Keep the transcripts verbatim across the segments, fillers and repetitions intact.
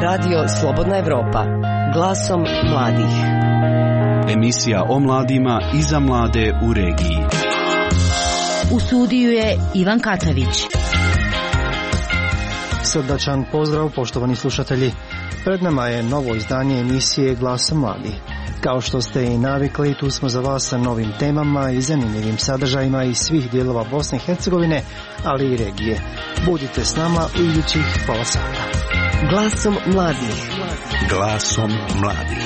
Radio Slobodna Evropa, glasom mladih. Emisija o mladima i za mlade u regiji. U studiju je Ivan Katavić. Srdačan pozdrav, poštovani slušatelji. Pred nama je novo izdanje emisije Glasom mladih. Kao što ste i navikli, tu smo za vas sa novim temama i zanimljivim sadržajima iz svih dijelova Bosne i Hercegovine, ali i regije. Budite s nama u idućih pola sata. Glasom mladih. Glasom mladih.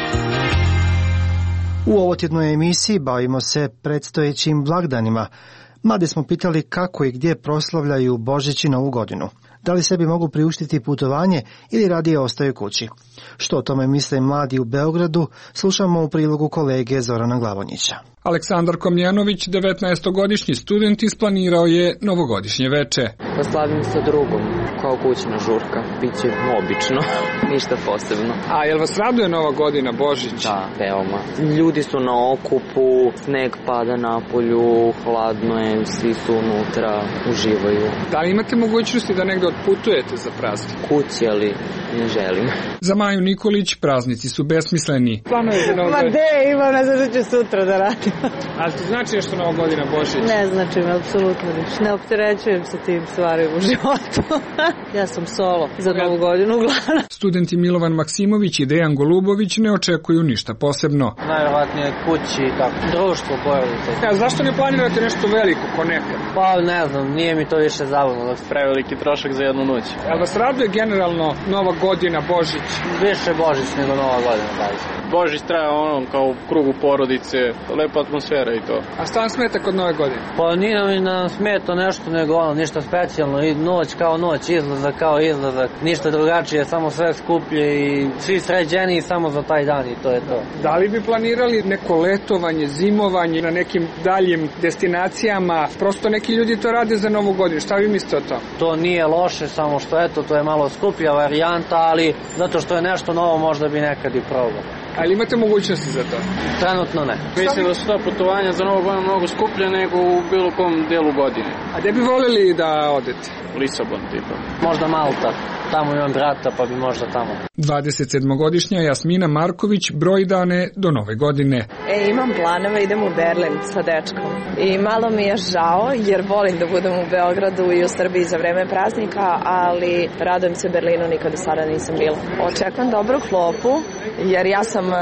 U ovotjednoj emisiji bavimo se predstojećim blagdanima. Mlade smo pitali kako i gdje proslavljaju Božić i Novu godinu. Da li sebi mogu priuštiti putovanje ili radije ostaju kući? Što o tome misle mladi u Beogradu, slušamo u prilogu kolege Zorana Glavonjića. Aleksandar Komljanović, devetnaestogodišnji student, isplanirao je novogodišnje veče. Poslavim sa drugom, kao kućna žurka. Biće obično, ništa posebno. A jel vas raduje Nova godina, Božić? Da, veoma. Ljudi su na okupu, sneg pada napolju, hladno je, svi su unutra, uživaju. Da li imate mogućnosti da negde otputujete za praznik? Kući, ali ne želim. Za Maju Nikolić praznici su besmisleni. Planuje za Novu godinu? Ma de, ima, ne znam što ću sutra da radim. Ali ti znači nešto Nova godina, Božić? Ne znači mi, apsolutno ništa. Ne opterećujem se tim stvarima u životu. Ja sam solo za Novu godinu uglavnom. Studenti Milovan Maksimović i Dejan Golubović ne očekuju ništa posebno. Najvjerojatnije kući i tako, društvo, porodice. Ja, zašto ne planirate nešto veliko ko nekad? Pa ne znam, nije mi to više zabavno. Preveliki trošak za jednu noć. Jel vas raduje generalno Nova godina, Božić? Više Božić nego Nova godina, da. Božić traje ono kao u krugu porodice, lepa atmosfera i to. A šta vam smeta kod Nove godine? Pa nije mi nam smeta nešto nego ono, ništa specijalno, i noć kao noć, izlazak kao izlazak, ništa drugačije, samo sve skuplje i svi sređeni samo za taj dan i to je to. Da li bi planirali neko letovanje, zimovanje na nekim daljim destinacijama? Prosto neki ljudi to rade za Novu godinu, šta vi mislite o tom? To nije loše, samo što eto, to je malo skuplja varijanta, ali zato što je nešto novo možda bi nekad i probao. Ali imate mogućnosti za to? Trenutno ne. Mislim da su ta putovanja za Novu godinu mnogo skuplje nego u bilo kom delu godine. A gde bi voljeli da odete? Lisabon, tipa. Možda Malta. Tamo imam brata, pa bi možda tamo. dvadesetsedmogodišnja Jasmina Marković broji dane do Nove godine. E, imam planove, idem u Berlin sa dečkom. I malo mi je žao, jer volim da budem u Beogradu i u Srbiji za vreme praznika, ali radujem se Berlinu, nikada sada nisam bila. Očekujem dobru klopu, jer ja sam uh,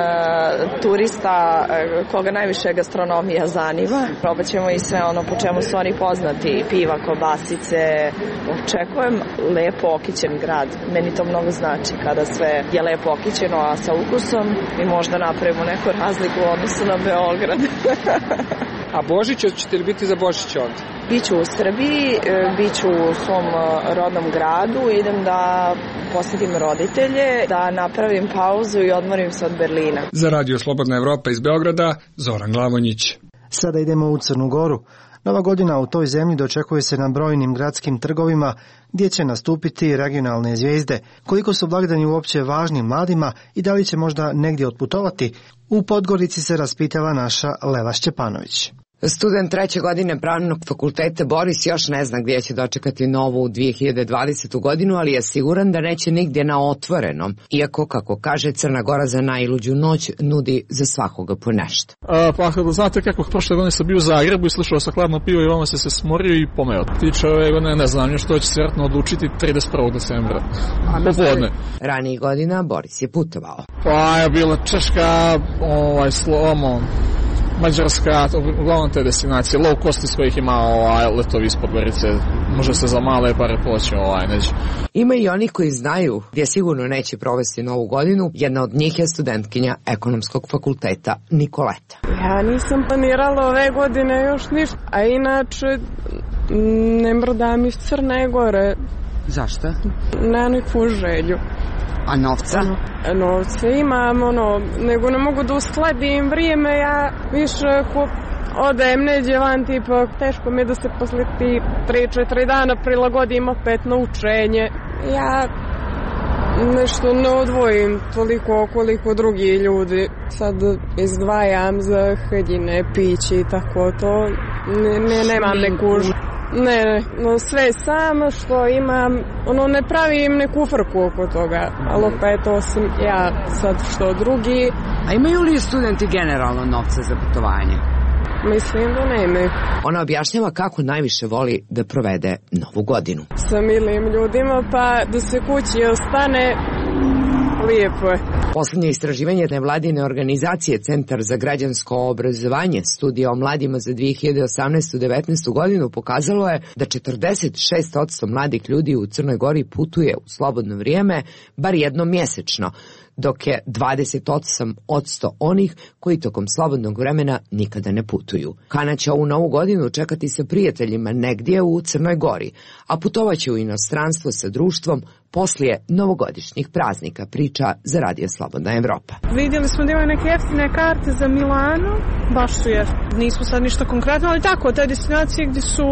turista uh, koga najviše gastronomija zanima. Probat ćemo i sve ono po čemu su oni poznati, piva, kobasice. Očekujem lepo okićen grad. Meni to mnogo znači kada sve je lepo okićeno, a sa ukusom i možda napravimo neku razliku u odnosu na Beograd. A Božić, ćete li biti za Božić ovdje? Biću u Srbiji, biću u svom rodnom gradu, idem da posjetim roditelje, da napravim pauzu i odmorim se od Berlina. Za Radio Slobodna Evropa iz Beograda, Zoran Glavonjić. Sada idemo u Crnu Goru. Nova godina u toj zemlji dočekuje se na brojnim gradskim trgovima gdje će nastupiti regionalne zvijezde. Koliko su blagdani uopće važni mladima i da li će možda negdje otputovati, u Podgorici se raspitala naša Lela Šćepanović. Student treće godine Pravnog fakulteta Boris još ne zna gdje će dočekati novu dvije hiljade dvadesetu godinu, ali je siguran da neće nigdje na otvorenom, iako, kako kaže, Crna Gora za najluđu noć nudi za svakoga po nešto. A, pa znate kako, prošle godine sam bio u Zagrebu i slušao sa hladno pivo i vama se se smorio i pomeo. Tiče ove godine ne znam što će se vjerojatno odlučiti trideset prvog decembra. Popodne. Ranijih godina Boris je putovao. Pa je bila Češka, ovaj, Slomo, Mađarska, uglavnom te destinacije, low cost iz kojih ima ovaj, letovi ispod Gorice, može se za male pare poći ovaj, neće. Ima i oni koji znaju gdje sigurno neće provesti Novu godinu, jedna od njih je studentkinja Ekonomskog fakulteta Nikoleta. Ja nisam planirala ove godine još ništa, a inače ne mrdam iz Crne Gore. Zašto? Na neku želju. A novca? Ano, novca imam, ono, nego ne mogu da uskladim vrijeme, ja više ako odem neđe van, tipa, teško mi je da se posle ti tri četiri dana prilagodim opet na učenje. Ja nešto ne odvojim toliko koliko drugi ljudi. Sad izdvajam za haljine, pići i tako to. Ne, ne, nemam neku Ne, no sve sam što imam, ono ne pravim neku frku oko toga, ali opet osim ja sad što drugi. A imaju li studenti generalno novca za putovanje? Mislim da nemaju. Ona objašnjava kako najviše voli da provede Novu godinu. Sa milim ljudima, pa da se kući ostane, lijepo je. Poslednje istraživanje nevladine organizacije Centar za građansko obrazovanje studija o mladima za dve hiljade osamnaestu devetnaestu godinu pokazalo je da četrdeset šest posto mladih ljudi u Crnoj Gori putuje u slobodno vrijeme bar jednom mjesečno, dok je dvadeset osam posto onih koji tokom slobodnog vremena nikada ne putuju. Hana će ovu Novu godinu čekati sa prijateljima negdje u Crnoj Gori, a putovaće u inostranstvo sa društvom poslije novogodišnjih praznika, priča za Radio Slobodna Evropa. Vidjeli smo da imaju neke jeftine karte za Milano, baš su jeftine. Nisu sad ništa konkretno, ali tako, te destinacije gdje su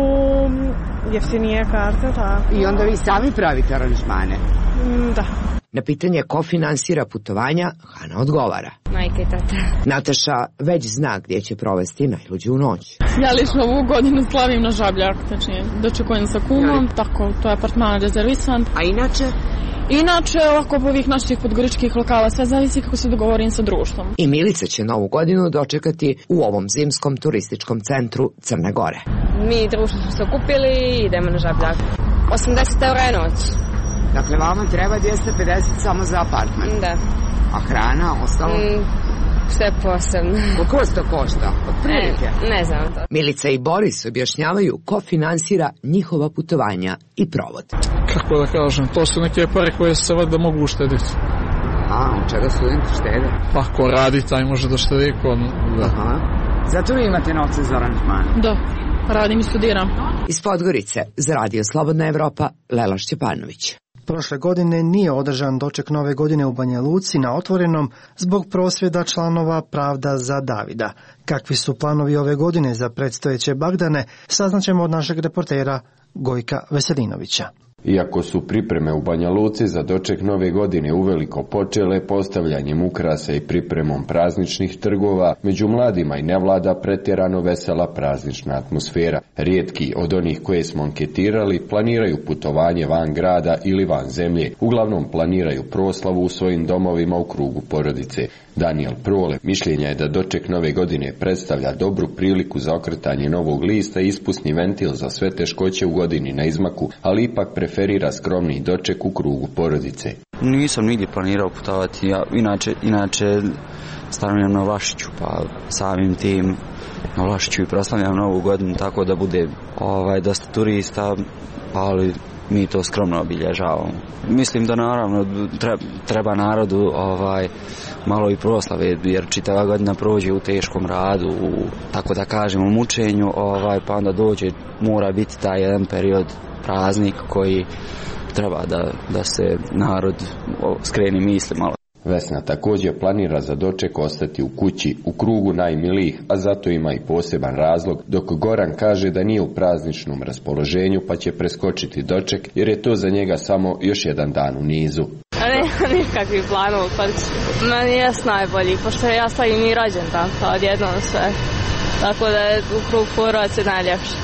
jeftinije karte, tako. I onda vi sami pravite aranžmane? Da. Na pitanje ko finansira putovanja, Hana odgovara. Majka i tata. Nataša već zna gdje će provesti najluđu noć. Ja lično ovu godinu slavim na Žabljarku, znači dočekujem sa kumom, tako, to je apartman rezervisan. A inače? Inače, ovako po ovih naših podgoričkih lokala, sve zavisi kako se dogovorim sa društvom. I Milica će Novu godinu dočekati u ovom zimskom turističkom centru Crne Gore. Mi društvo smo se okupili i idemo na Žabljarku. osamdeset eura je noć. Dakle, vama treba dvjesto pedeset samo za apartman? Da. A hrana, ostalo? Mm, sve posebno. Koliko vas to košta? Od prilike? Ne, ne znam to. Milica i Boris objašnjavaju ko finansira njihova putovanja i provod. Kako da kažem, to su neke pare koje se valjda mogu uštediti. A, od čega studenti štede? Pa ko radi, taj može da štedi. Ko... Da. Aha. Zato vi imate novce za aranžmane? Da, radim i studiram. Iz Podgorice, za Radio Slobodna Evropa, Lela Šćepanović. Prošle godine nije održan doček Nove godine u Banja Luci na otvorenom zbog prosvjeda članova Pravda za Davida. Kakvi su planovi ove godine za predstojeće blagdane, saznaćemo od našeg reportera Gojka Veselinovića. Iako su pripreme u Banja Luci za doček Nove godine uveliko počele postavljanjem ukrasa i pripremom prazničnih trgova, među mladima i ne vlada pretjerano vesela praznična atmosfera. Rijetki od onih koje smo anketirali planiraju putovanje van grada ili van zemlje. Uglavnom planiraju proslavu u svojim domovima u krugu porodice. Daniel Prole mišljenja je da doček Nove godine predstavlja dobru priliku za okretanje novog lista i ispusni ventil za sve teškoće u godini na izmaku, ali ipak preferira skromni doček u krugu porodice. Nisam nigdje planirao putovati, ja inače, inače stanujem na Vlašiću, pa samim tim na Vlašiću i proslavljam Novu godinu, tako da bude ovaj, dosta turista, ali mi to skromno obilježavamo. Mislim da naravno treba narodu ovaj, malo i proslave, jer čitava godina prođe u teškom radu, u, tako da kažemo, mučenju, ovaj, pa onda dođe, mora biti taj jedan period, praznik koji treba da, da se narod skreni misli malo. Vesna također planira za doček ostati u kući, u krugu najmilijih, a zato ima i poseban razlog, dok Goran kaže da nije u prazničnom raspoloženju pa će preskočiti doček, jer je to za njega samo još jedan dan u nizu. Ne, nikakvih planova, pa meni je najbolji, pošto ja stavim i rođen tako, odjednom sve, tako da je u krugu porodice najljepše.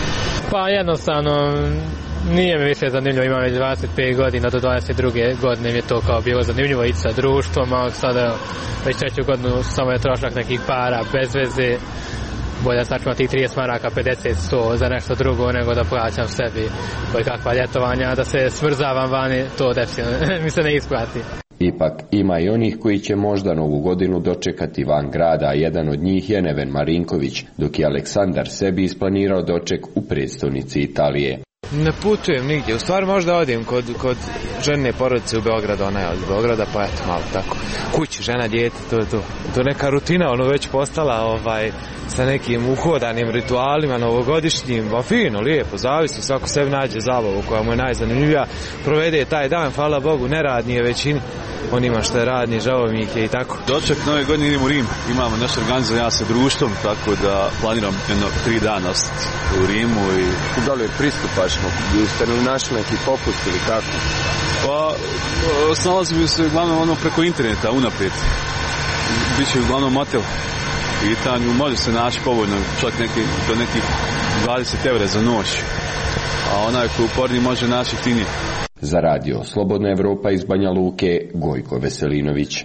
Pa jednostavno, nije mi više zanimljivo, imam već dvadeset pet godina, do dvadeset druge godine mi je to kao bilo zanimljivo ići sa društvom, a sada već treću godinu samo je trošak nekih para, bez veze, bolje sačuvam tih trideset maraka, pedeset, sto za nešto drugo nego da plaćam sebi koji kakva ljetovanja, da se smrzavam vani, to definitivno mi se ne isplati. Ipak ima i onih koji će možda Novu godinu dočekati van grada, a jedan od njih je Neven Marinković, dok je Aleksandar sebi isplanirao doček u prestonici Italije. Ne putujem nigdje, u stvari možda odim kod, kod žene porodice u Beogradu, ona je od Beograda, pa eto malo tako, kući, žena, dijete, to je to. To neka rutina, ono već postala ovaj, sa nekim uhodanim ritualima novogodišnjim, ba fino, lijepo, zavisi, svako sebi nađe zabavu koja mu je najzanimljivija, provede taj dan, hvala Bogu, neradni je većini, onima što je radni, žao mi ih je i tako. Doček Nove godine idem u Rim, imamo nešto organizovano ja sa društvom, tako da planiram jedno tri dana ostati u Rimu. I da li je pristupačno, ste li našli neki popust ili kako? Pa, snalazim se uglavnom ono preko interneta, unaprijed, biće uglavnom motel. pitanju. Može se naći povoljno, čak neki, do nekih dvadeset eura za noć, a onaj koji uporni može naći jeftinije. Za radio Slobodna Evropa iz Banja Luke, Gojko Veselinović.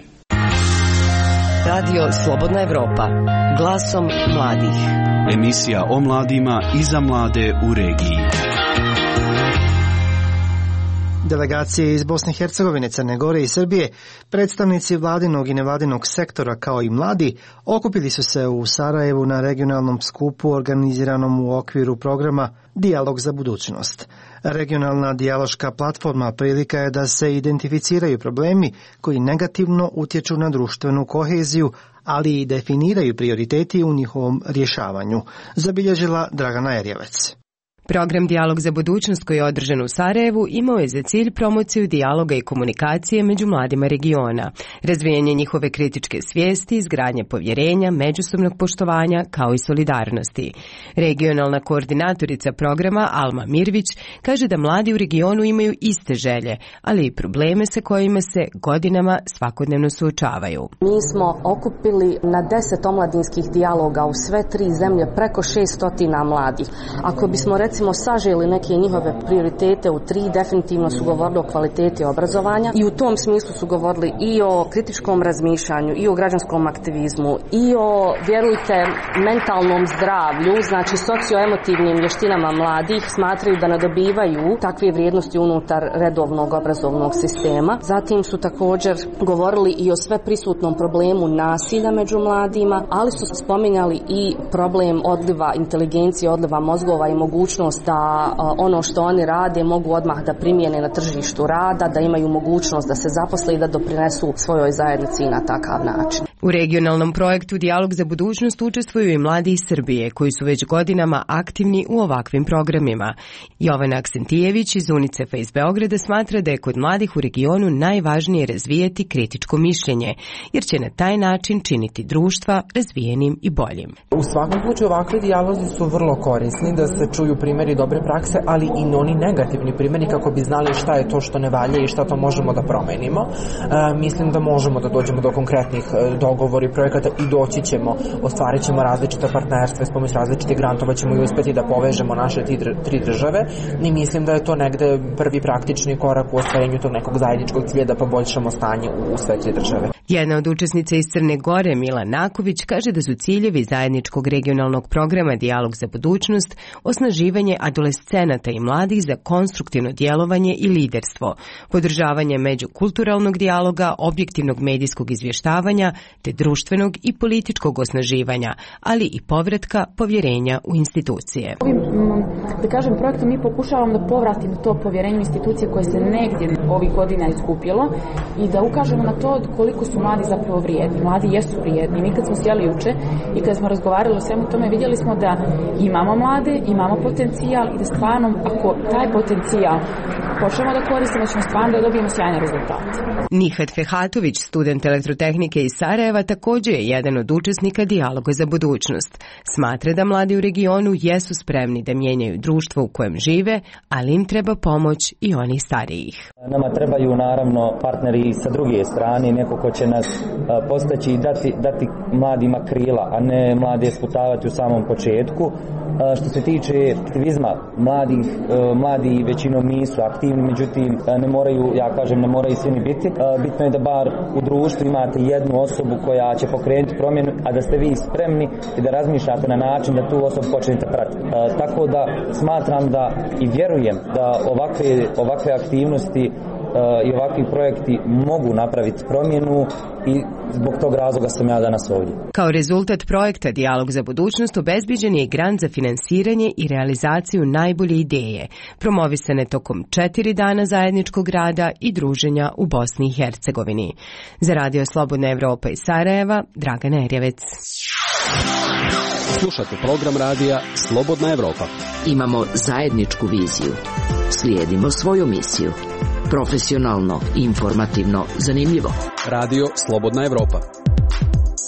Radio Slobodna Evropa, glasom mladih. Emisija o mladima i za mlade u regiji. Delegacije iz Bosne i Hercegovine, Crne Gore i Srbije, predstavnici vladinog i nevladinog sektora kao i mladi, okupili su se u Sarajevu na regionalnom skupu organiziranom u okviru programa Dijalog za budućnost. Regionalna dijaloška platforma prilika je da se identificiraju problemi koji negativno utječu na društvenu koheziju, ali i definiraju prioriteti u njihovom rješavanju, zabilježila Dragana Erjevec. Program Dijalog za budućnost koji je održan u Sarajevu imao je za cilj promociju dijaloga i komunikacije među mladima regiona, razvijanje njihove kritičke svijesti, izgradnje povjerenja, međusobnog poštovanja kao i solidarnosti. Regionalna koordinatorica programa Alma Mirvić kaže da mladi u regionu imaju iste želje, ali i probleme sa kojima se godinama svakodnevno suočavaju. Mi smo okupili na deset omladinskih dijaloga u sve tri zemlje preko šeststotina mladih. Ako bismo recimo recimo saželi neke njihove prioritete u tri, definitivno su govorili o kvaliteti obrazovanja i u tom smislu su govorili i o kritičkom razmišljanju, i o građanskom aktivizmu, i o, vjerujte, mentalnom zdravlju, znači socioemotivnim vještinama mladih. Smatraju da nadobivaju takve vrijednosti unutar redovnog obrazovnog sistema. Zatim su također govorili i o sve prisutnom problemu nasilja među mladima, ali su spominjali i problem odliva inteligencije, odliva mozgova i mogućnost da ono što oni rade mogu odmah da primijene na tržištu rada, da imaju mogućnost da se zaposle i da doprinesu svojoj zajednici na takav način. U regionalnom projektu Dijalog za budućnost učestvuju i mladi iz Srbije, koji su već godinama aktivni u ovakvim programima. Jovana Aksentijević iz UNICEF-a iz Beograda smatra da je kod mladih u regionu najvažnije razvijati kritičko mišljenje, jer će na taj način činiti društva razvijenim i boljim. U svakom slučaju ovakvi dijalozi su vrlo korisni, da se čuju primjeri dobre prakse, ali i oni negativni primjeri kako bi znali šta je to što ne valja i šta to možemo da promenimo. E, mislim da možemo da dođemo do konkretnih dogovori projekata i doći ćemo, ostvarit ćemo različite partnerstva, s pomoć različitih grantova ćemo i uspjeti da povežemo naše tri države i mislim da je to negde prvi praktični korak u ostvarenju tog nekog zajedničkog cilja da poboljšamo stanje u sve tri države. Jedna od učesnica iz Crne Gore, Mila Naković, kaže da su ciljevi zajedničkog regionalnog programa Dijalog za budućnost osnaživanje adolescenata i mladih za konstruktivno djelovanje i liderstvo, podržavanje međukulturalnog dijaloga, objektivnog medijskog izvještavanja te društvenog i političkog osnaživanja, ali i povratka povjerenja u institucije. Ovim, da kažem, projektom mi pokušavamo da povratimo to povjerenje u institucije koje se negdje ovih godina izgubilo i da ukažemo na to koliko su mladi zapravo vrijedni. Mladi jesu vrijedni. Mi kad smo sjeli juče i kad smo razgovarali o svemu tome, vidjeli smo da imamo mlade, imamo potencijal i da stvarno, ako taj potencijal počnemo da koristimo, ćemo stvarno da dobijemo sjajne rezultate. Nihat Fehatović, student elektrotehnike iz Sarajeva, također je jedan od učesnika Dijaloga za budućnost. Smatra da mladi u regionu jesu spremni da mijenjaju društvo u kojem žive, ali im treba pomoć i onih starijih. Nama trebaju naravno partneri sa druge strane, neko ko će nas postaći i dati, dati mladima krila, a ne mlade sputavati u samom početku. Što se tiče aktivizma, mladih, mladi većinom nisu aktivni, međutim ne moraju, ja kažem, ne moraju svi ni biti. Bitno je da bar u društvu imate jednu osobu koja će pokrenuti promjenu, a da ste vi spremni i da razmišljate na način da tu osobu počnete pratiti. Tako da smatram da i vjerujem da ovakve, ovakve aktivnosti i ovakvi projekti mogu napraviti promjenu i zbog tog razloga sam ja danas ovdje. Kao rezultat projekta Dijalog za budućnost obezbiđen je grant za finansiranje i realizaciju najbolje ideje, promovisane tokom četiri dana zajedničkog rada i druženja u Bosni i Hercegovini. Za Radio Slobodna Evropa iz Sarajeva, Dragana Erjevec. Slušate program radija Slobodna Evropa. Imamo zajedničku viziju. Slijedimo svoju misiju. Profesionalno, informativno, zanimljivo. Radio Slobodna Evropa.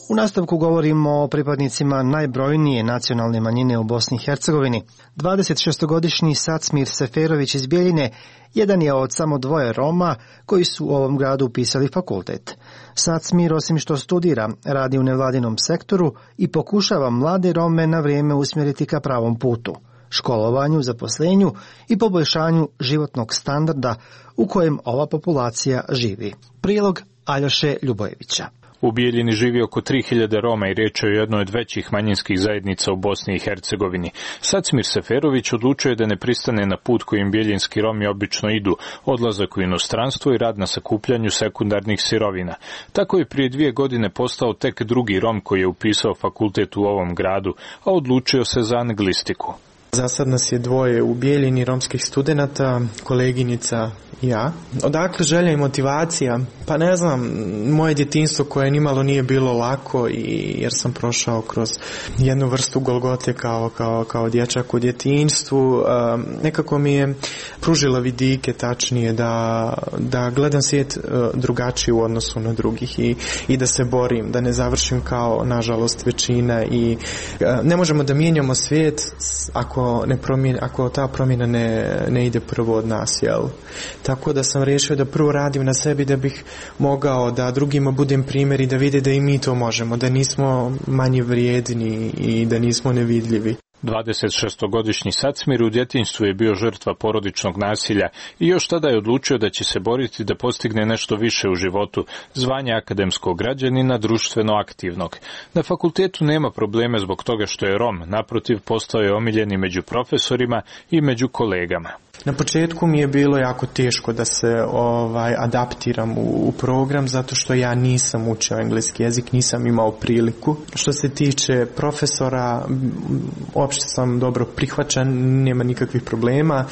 U nastavku govorimo o pripadnicima najbrojnije nacionalne manjine u Bosni i Hercegovini. dvadesetšestogodišnji Sacmir Seferović iz Bjeljine jedan je od samo dvoje Roma koji su u ovom gradu upisali fakultet. Sacmir, osim što studira, radi u nevladinom sektoru i pokušava mlade Rome na vrijeme usmjeriti ka pravom putu, školovanju, zaposlenju i poboljšanju životnog standarda u kojem ova populacija živi. Prilog Aljoše Ljubojevića. U Bijeljini živi oko tri hiljade Roma i riječ je o jednoj od većih manjinskih zajednica u Bosni i Hercegovini. Sacmir Seferović odlučio je da ne pristane na put kojim bijeljinski Romi obično idu, odlazak u inostranstvo i rad na sakupljanju sekundarnih sirovina. Tako je prije dvije godine postao tek drugi Rom koji je upisao fakultet u ovom gradu, a odlučio se za anglistiku. Za sad nas je dvoje u Bijeljini romskih studenata, koleginica i ja. Odakle želja i motivacija? Pa ne znam, moje djetinjstvo koje nimalo nije bilo lako i jer sam prošao kroz jednu vrstu golgote kao, kao, kao dječak u djetinjstvu. Nekako mi je pružila vidike, tačnije, da, da gledam svijet drugačiji u odnosu na drugih i, i da se borim, da ne završim kao, nažalost, većina i ne možemo da mijenjamo svijet ako ne promijeni, ako ta promjena ne, ne ide prvo od nas, jel? Tako da sam riješio da prvo radim na sebi da bih mogao da drugima budem primjer i da vide da i mi to možemo, da nismo manje vrijedni i da nismo nevidljivi. dvadesetšestogodišnji Sacmir u djetinjstvu je bio žrtva porodičnog nasilja i još tada je odlučio da će se boriti da postigne nešto više u životu, zvanje akademskog građanina, društveno aktivnog. Na fakultetu nema probleme zbog toga što je Rom, naprotiv postao je omiljeni među profesorima i među kolegama. Na početku mi je bilo jako teško da se ovaj adaptiram u, u program zato što ja nisam učio engleski jezik, nisam imao priliku. Što se tiče profesora, uopšte sam dobro prihvaćen, nema nikakvih problema.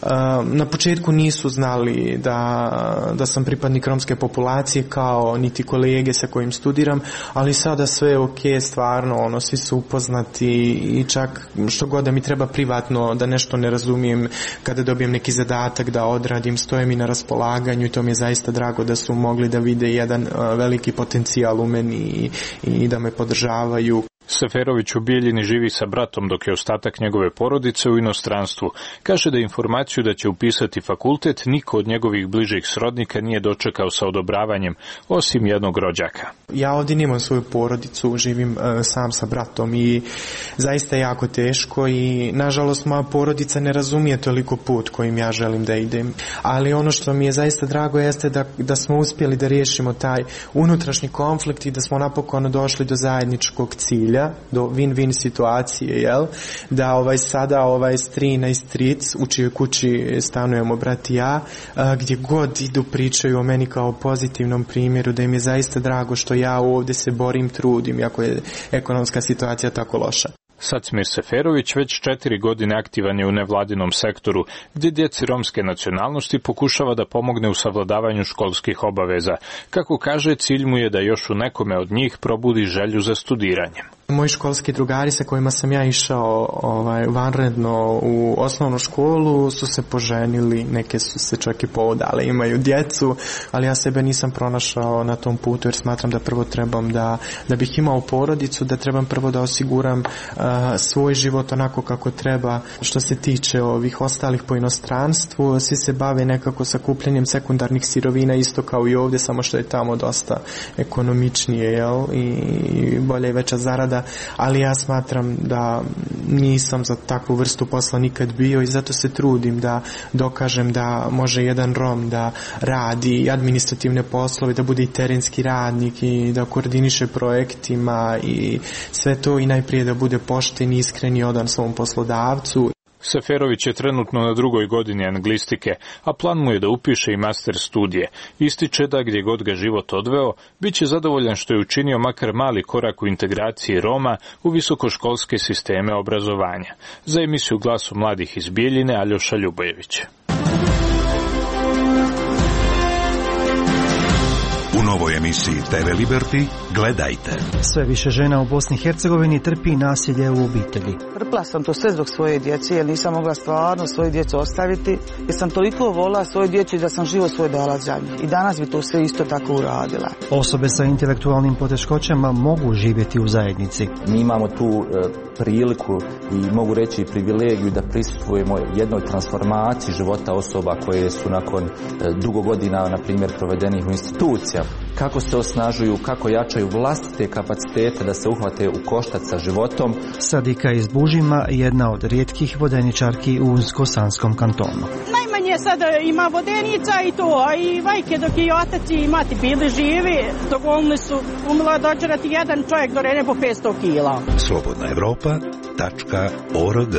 Na početku nisu znali da, da sam pripadnik romske populacije kao niti kolege sa kojim studiram, ali sada sve je ok, stvarno, ono, svi su upoznati i čak što god da mi treba privatno da nešto ne razumijem, kada dobijem neki zadatak da odradim, stoje mi na raspolaganju i to mi je zaista drago da su mogli da vide jedan veliki potencijal u meni i, i da me podržavaju. Seferović u Bijeljini živi sa bratom dok je ostatak njegove porodice u inostranstvu. Kaže da informaciju da će upisati fakultet niko od njegovih bližih srodnika nije dočekao sa odobravanjem, osim jednog rođaka. Ja ovdje nemam svoju porodicu, živim uh, sam sa bratom i zaista je jako teško i nažalost moja porodica ne razumije toliko put kojim ja želim da idem. Ali ono što mi je zaista drago jeste da, da smo uspjeli da riješimo taj unutrašnji konflikt i da smo napokon došli do zajedničkog cilja, do win-win situacije, jel? Da ovaj sada ovaj strina i stric u čijoj kući stanujemo brat i ja, a, gdje god idu pričaju o meni kao pozitivnom primjeru, da im je zaista drago što ja ovdje se borim, trudim, iako je ekonomska situacija tako loša. Sacmir Seferović već četiri godine aktivan je u nevladinom sektoru, gdje djeci romske nacionalnosti pokušava da pomogne u savladavanju školskih obaveza. Kako kaže, cilj mu je da još u nekome od njih probudi želju za studiranjem. Moji školski drugari sa kojima sam ja išao ovaj, vanredno u osnovnu školu su se poženili, neke su se čak i poudale, imaju djecu, ali ja sebe nisam pronašao na tom putu jer smatram da prvo trebam da, da bih imao porodicu, da trebam prvo da osiguram uh, svoj život onako kako treba. Što se tiče ovih ostalih po inostranstvu, svi se bave nekako sakupljanjem sekundarnih sirovina isto kao i ovdje, samo što je tamo dosta ekonomičnije, jel? I bolje i veća zarada. Ali ja smatram da nisam za takvu vrstu posla nikad bio i zato se trudim da dokažem da može jedan Rom da radi administrativne poslove, da bude i terenski radnik i da koordiniše projektima i sve to i najprije da bude pošten, iskren i odan svom poslodavcu. Seferović je trenutno na drugoj godini anglistike, a plan mu je da upiše i master studije. Ističe da gdje god ga život odveo, bit će zadovoljan što je učinio makar mali korak u integraciji Roma u visokoškolske sisteme obrazovanja. Za emisiju Glasu mladih iz Bijeljine, Aljoša Ljubojević. U novoj emisiji T V Liberty gledajte. Sve više žena u Bosni i Hercegovini trpi nasilje u obitelji. Trpila sam to sve zbog svoje djece jer nisam mogla stvarno svoju djecu ostaviti jer sam toliko volila svoju djecu da sam život svoj dala za njih. I danas bi to sve isto tako uradila. Osobe sa intelektualnim poteškoćama mogu živjeti u zajednici. Mi imamo tu e, priliku i mogu reći privilegiju da prisustvujemo jednoj transformaciji života osoba koje su nakon e, dugo godina, na primjer, provedenih u institucija. Kako se osnažuju, kako jačaju vlastite kapacitete da se uhvate u koštac sa životom. Sadika iz Bužima, jedna od rijetkih vodeničarki u Unsko-Sanskom kantonu. Najmanje sada ima vodenica i to, a i vajke dok i otac i mati bili živi, dovoljni su umila dođerati jedan čovjek do rene po petsto kila. Slobodna Evropa tačka org.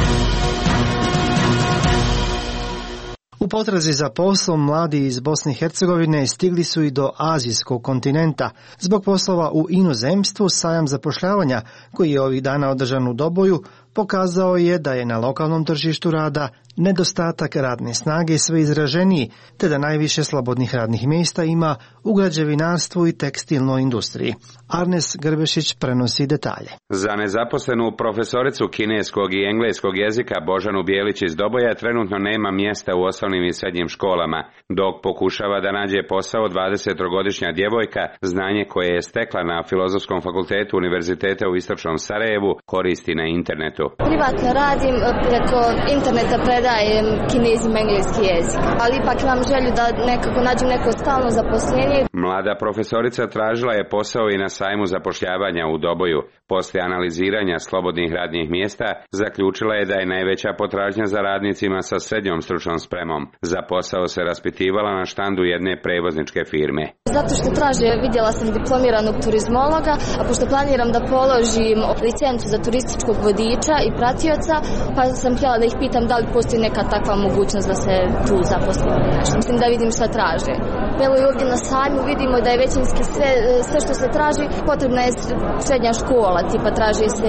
U potrazi za poslom mladi iz Bosne i Hercegovine stigli su i do azijskog kontinenta. Zbog poslova u inozemstvu, sajam zapošljavanja, koji je ovih dana održan u Doboju, pokazao je da je na lokalnom tržištu rada nedostatak radne snage sve izraženiji, te da najviše slobodnih radnih mjesta ima u građevinarstvu i tekstilnoj industriji. Arnes Grbešić prenosi detalje. Za nezaposlenu profesoricu kineskog i engleskog jezika Božanu Bijelić iz Doboja trenutno nema mjesta u osnovnim i srednjim školama. Dok pokušava da nađe posao, dvadesettrogodišnja djevojka znanje koje je stekla na Filozofskom fakultetu Univerziteta u Istočnom Sarajevu koristi na internetu. Privatno radim, preko interneta predajem kinezima engleski jezik, ali ipak imam želju da nekako nađem neko stalno zaposlenje. Mlada profesorica tražila je posao i na sajmu zapošljavanja u Doboju. Poslije analiziranja slobodnih radnih mjesta, zaključila je da je najveća potražnja za radnicima sa srednjom stručnom spremom. Za posao se raspitivala na štandu jedne prevozničke firme. Zato što traže, vidjela sam diplomiranog turizmologa, a pošto planiram da položim licencu za turističkog vodiča i pratioca, pa sam htjela da ih pitam da li postoji neka takva mogućnost da se tu zaposlim. Mislim da vidim šta traže. Evo i ovdje na sajmu vidimo da je većinski sve, sve što se traži, potrebna je srednja škola, tipa traži se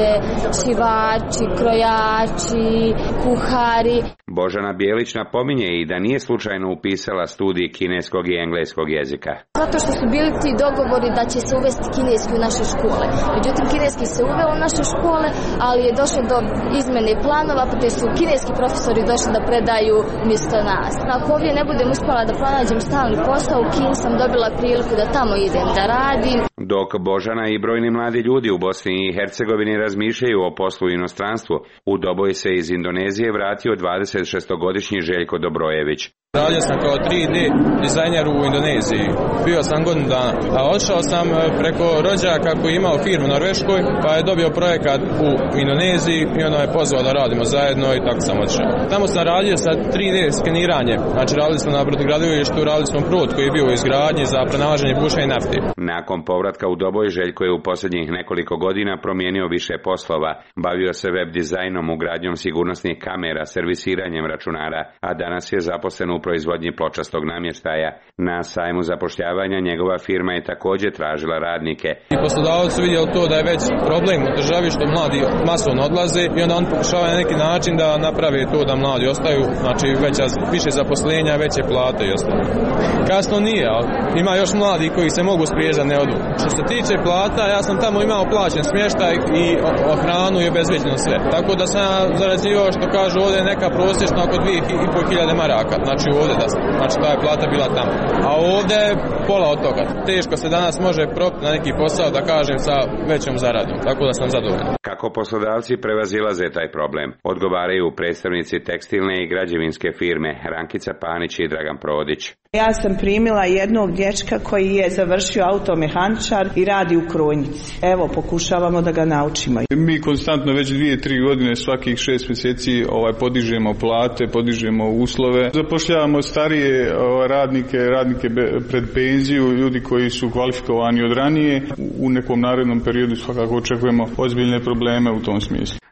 šivači, krojači, kuhari. Božana Bijelić napominje i da nije slučajno upisala studij kineskog i engleskog jezika. Zato što su bili ti dogovori da će se uvesti kineski u naše škole. Međutim, kineski se uveo u naše škole, ali je došlo do izmene planova, te su kineski profesori došli da predaju umjesto nas. Ako ovdje ne budem uspjela da pronađem stalni posao, u Kini sam dobila priliku da tamo idem da radim. Dok Božana i brojni mladi ljudi u Bosni i Hercegovini razmišljaju o poslu u inostranstvu, u Doboj se iz Indonezije vratio dvadesetšestogodišnji Željko Dobrojević. Radio sam kao tri D dizajner u Indoneziji. Bio sam godinu dana, a odšao sam preko rođaka koji je imao firmu u Norveškoj, pa je dobio projekat u Indoneziji i ono je pozvao da radimo zajedno i tako sam odšao. Tamo sam radio sa tri D skeniranje, znači radili smo na brodogradilištu, radili smo prut koji je bio u izgradnji za pronalaženje bušenja nafte. Nakon povratka u Doboj, Željko je u posljednjih nekoliko godina promijenio više poslova. Bavio se web dizajnom, ugradnjom sigurnosnih kamera, servisiranjem računara, a danas je zaposlen u proizvodnji pločastog namještaja. Na sajmu zapošljavanja njegova firma je također tražila radnike. I poslodavac su vidjeli to da je već problem u državi što mladi masovno odlaze i onda on pokušava na neki način da naprave to da mladi ostaju, znači veća, više zaposlenja, veće plate i ostalo. Kasno nije, ali ima još mladi koji se mogu sprijeti da ne odu. Što se tiče plata, ja sam tamo imao plaćen smještaj i hranu i obezbeđeno sve. Tako da sam zarađivao, što kažu ovdje, neka prosječno oko dvije i pol hiljade maraka. Znači ovdje da, znači ta je plata bila tamo. A ovdje je pola od toga. Teško se danas može propiti na neki posao, da kažem, sa većom zaradom. Tako da sam zadovoljan. Kako poslodavci prevazilaze taj problem, odgovaraju predstavnici tekstilne i građevinske firme Rankica Panić i Dragan Prodić. Ja sam primila jednog dječka koji je završio automehaničar i radi u krojnici. Evo, pokušavamo da ga naučimo. Mi konstantno već dvije, tri godine, svakih šest mjeseci ovaj, podižemo plate, podižemo uslove. Zapošljavamo starije ovaj, radnike, radnike pred penziju, ljudi koji su kvalifikovani od ranije. U nekom narednom periodu svakako očekujemo ozbiljne probleme u tom smislu.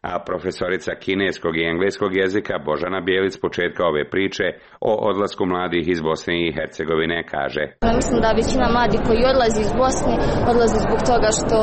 a profesorica kineskog i engleskog jezika Božana Bijelić s početka ove priče o odlasku mladih iz Bosne i Hercegovine kaže: Mislim da većina mladih koji odlazi iz Bosne odlazi zbog toga što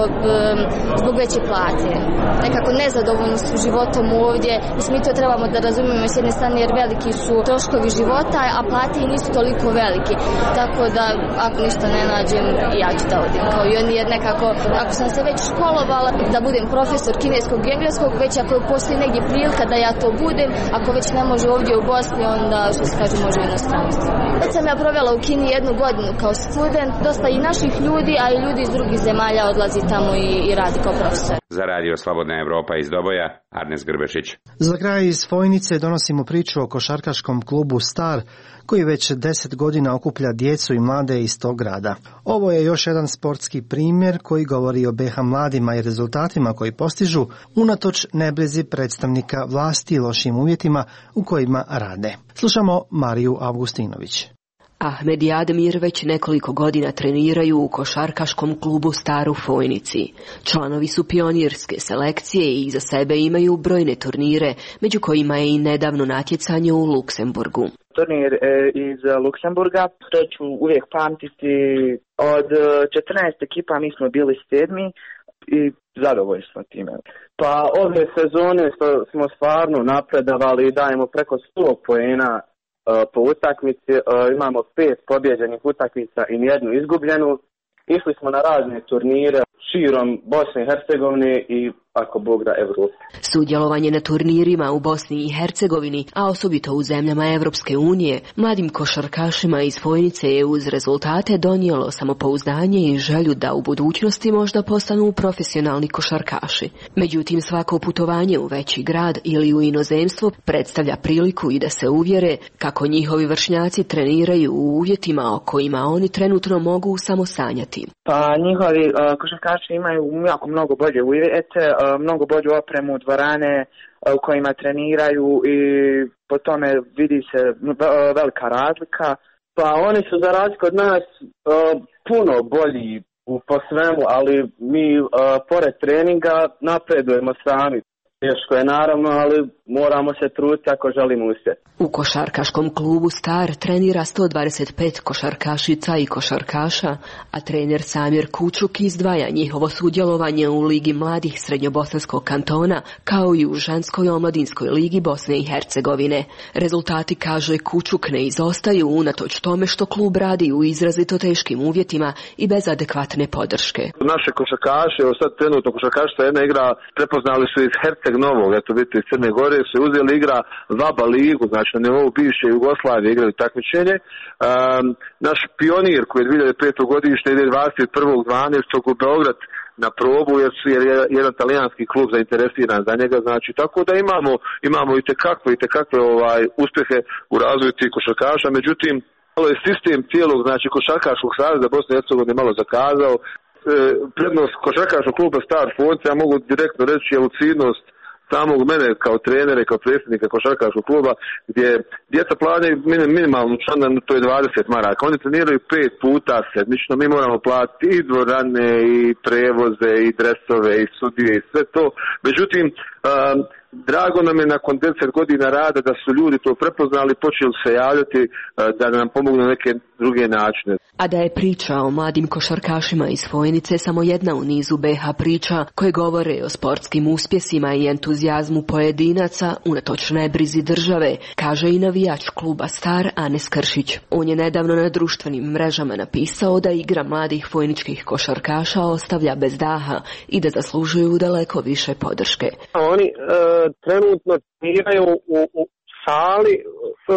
zbog veće plate. Nekako nezadovoljni su životom ovdje. Mislim, mi to trebamo da razumijemo s jedne strane jer veliki su troškovi života, a plate i nisu toliko veliki. Tako da ako ništa ne nađem, ja ću da odim. Kao i oni jer nekako, ako sam se već školovala da budem profesor kineskog i engleskog, već ako postoji negdje prilika da ja to budem, ako već ne može ovdje u Bosni, onda što se kaže može u inostranstvu. Već sam ja provela u Kini jednu godinu kao student, dosta i naših ljudi, a i ljudi iz drugih zemalja odlazi tamo i, i radi kao profesor. Za radio Slobodna Evropa iz Doboja, Arnes Grbešić. Za kraj iz Fojnice donosimo priču o košarkaškom klubu Star, koji već deset godina okuplja djecu i mlade iz tog grada. Ovo je još jedan sportski primjer koji govori o B iH mladima i rezultatima koji postižu unatoč nebrizi predstavnika vlasti i lošim uvjetima u kojima rade. Slušamo Mariju Avgustinović. Ahmed i Ademir već nekoliko godina treniraju u košarkaškom klubu Star u Fojnici. Članovi su pionirske selekcije i iza sebe imaju brojne turnire, među kojima je i nedavno natjecanje u Luksemburgu. Turnir iz Luksemburga, to ću uvijek pamtiti. Od četrnaest ekipa mi smo bili sedmi i zadovoljni smo time. Pa ove sezone smo stvarno napredovali i dajemo preko sto poena po utakmici, imamo pet pobjeđenih utakmica i nijednu izgubljenu. Išli smo na razne turnire širom Bosne i Hercegovine i ako Bog da Evrope. Sudjelovanje na turnirima u Bosni i Hercegovini, a osobito u zemljama Evropske unije, mladim košarkašima iz Fojnice je uz rezultate donijelo samopouzdanje i želju da u budućnosti možda postanu profesionalni košarkaši. Međutim, svako putovanje u veći grad ili u inozemstvo predstavlja priliku i da se uvjere kako njihovi vršnjaci treniraju u uvjetima o kojima oni trenutno mogu samo sanjati. Pa njihovi uh, košarkaši imaju jako mnogo bolje uvjete, uh, mnogo bolju opremu, dvorane uh, u kojima treniraju i po tome vidi se uh, velika razlika. Pa oni su za razliku od nas uh, puno bolji u, po svemu, ali mi uh, pored treninga napredujemo sami. Teško je naravno, ali moramo se truditi ako želimo uspjeti. U košarkaškom klubu Star trenira sto dvadeset pet košarkašica i košarkaša, a trener Samir Kučuk izdvaja njihovo sudjelovanje u Ligi mladih Srednjobosanskog kantona, kao i u ženskoj omladinskoj ligi Bosne i Hercegovine. Rezultati, kaže Kučuk, ne izostaju unatoč tome što klub radi u izrazito teškim uvjetima i bez adekvatne podrške. Naše košarkaše, sad trenutno košarkašica jedna igra, prepoznali su iz Herceg Novog, eto vidite iz Crne Gore, se uzeli igra Vaba ligu, znači na nivou bivše Jugoslavije igrali takmičenje. Um, naš pionir koji je dvije hiljade pete godište ide dvadeset prvog dvanaestog u Beograd na probu jer su jer je jedan talijanski klub zainteresiran za njega, znači tako da imamo imamo i tekakve i tekakve ovaj uspjehe u razvoju tih košarkaša. Međutim, malo je sistem cijelog znači košarkaškog saveza Bosne i Hercegovine malo zakazao. E, prednost košarkaškog kluba Star Fojnice, ja mogu direktno reći, je lucidnost samog mene kao trenera i kao predsjednika košarkaškog kluba, gdje djeca plaćaju minimalnu članarinu, to je dvadeset maraka. Oni treniraju pet puta sedmično, mi moramo platiti i dvorane, i prevoze, i dresove, i sudije, i sve to. Međutim, um, drago nam je nakon deset godina rada da su ljudi to prepoznali, počeli se javljati uh, da nam pomognu na neke druge načine. A da je priča o mladim košarkašima iz Fojnice samo jedna u nizu B iH priča koje govore o sportskim uspjesima i entuzijazmu pojedinaca unatoč nebrizi države, kaže i navijač kluba Star Anes Kršić. On je nedavno na društvenim mrežama napisao da igra mladih fojničkih košarkaša ostavlja bez daha i da zaslužuju daleko više podrške. Oni e, trenutno treniraju u, u sali e,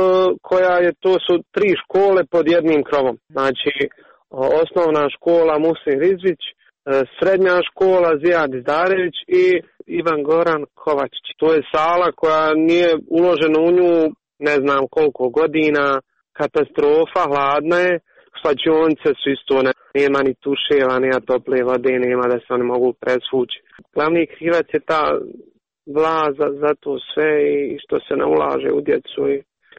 koja je, to su tri škole pod jednim krovom. Znači osnovna škola Musin Rizvić, e, srednja škola Zijad Izdarević i Ivan Goran Kovačić. To je sala koja nije uložena u nju ne znam koliko godina, katastrofa, hladna je, slačionice su isto, ne, nema ni tuševa, nema tople vode, nema da se oni mogu presvući. Glavni krivac je ta vlast za, za to sve i što se ne ulaže u djecu i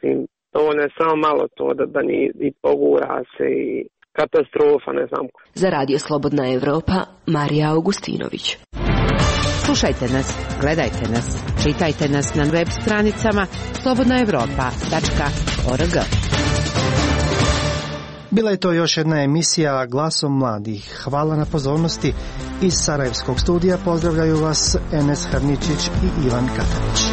to ne samo malo to da, da ni i pogura se i katastrofa, ne znam. Za Radio Slobodna Evropa, Marija Augustinović. Slušajte nas, gledajte nas, čitajte nas na web stranicama slobodna evropa tačka org. Bila je to još jedna emisija Glasom mladih. Hvala na pozornosti. Iz Sarajevskog studija pozdravljaju vas Enes Hrničić i Ivan Katanić.